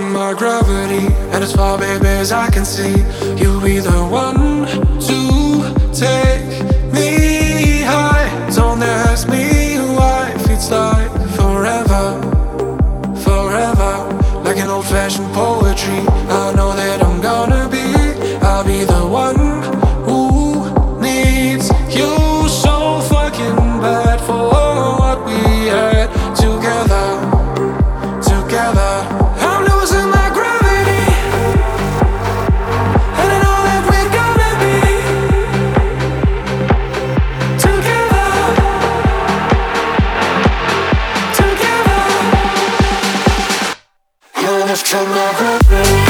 losing my gravity, and as far, baby, as I can see, you'll be the one to take me high. Don't ask me why it feels like forever, forever, like an old-fashioned poetry. I know that I'll be the one who needs you so fucking bad for what we had together, together. I'm losing my gravity, and I know that we're gonna be together, together. You're lifting my gravity.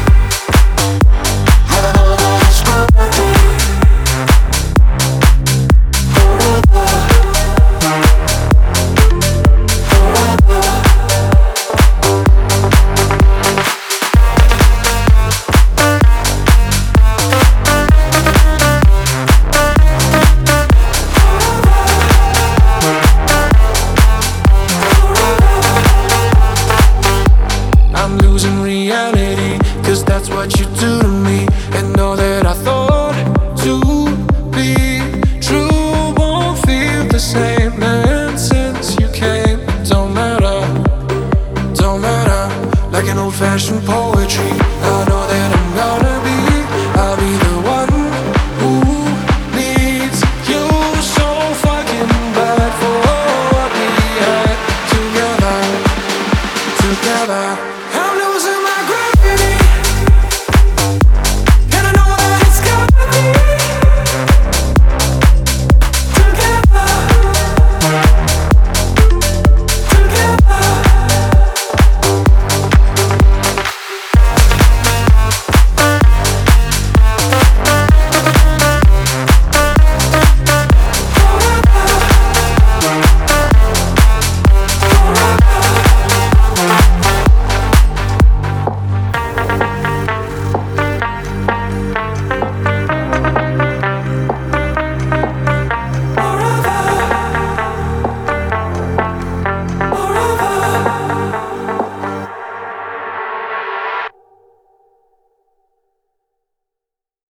Cause that's what you do to me. And all that I thought to be true won't feel the same. And since you came, don't matter, like an old-fashioned poetry. I know that